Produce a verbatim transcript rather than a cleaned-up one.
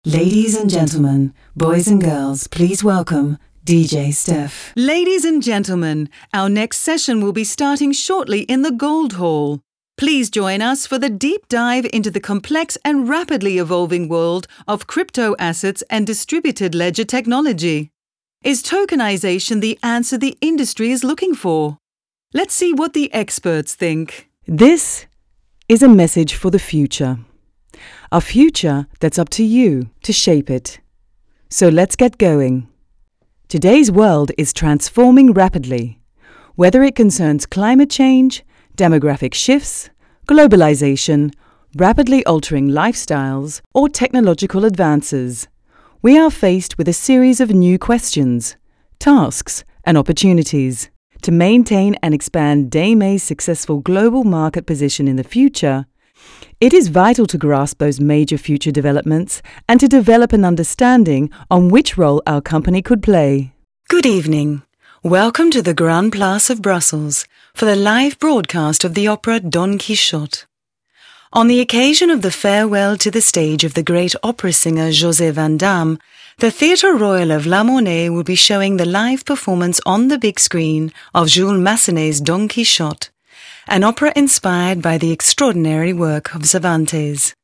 Ladies and gentlemen, boys and girls, please welcome D J Steph. Ladies and gentlemen, our next session will be starting shortly in the Gold Hall. Please join us for the deep dive into the complex and rapidly evolving world of crypto assets and distributed ledger technology. Is tokenization the answer the industry is looking for? Let's see what the experts think. This is a message for the future. A future that's up to you to shape it. So let's get going. Today's world is transforming rapidly, whether it concerns climate change, demographic shifts, globalization, rapidly altering lifestyles, or technological advances. We are faced with a series of new questions, tasks, and opportunities. To maintain and expand Dame's successful global market position in the future, it is vital to grasp those major future developments and to develop an understanding on which role our company could play. Good evening. Welcome to the Grand Place of Brussels for the live broadcast of the opera Don Quixote. On the occasion of the farewell to the stage of the great opera singer José Van Damme, the Theatre Royal of La Monnaie will be showing the live performance on the big screen of Jules Massenet's Don Quixote, an opera inspired by the extraordinary work of Cervantes.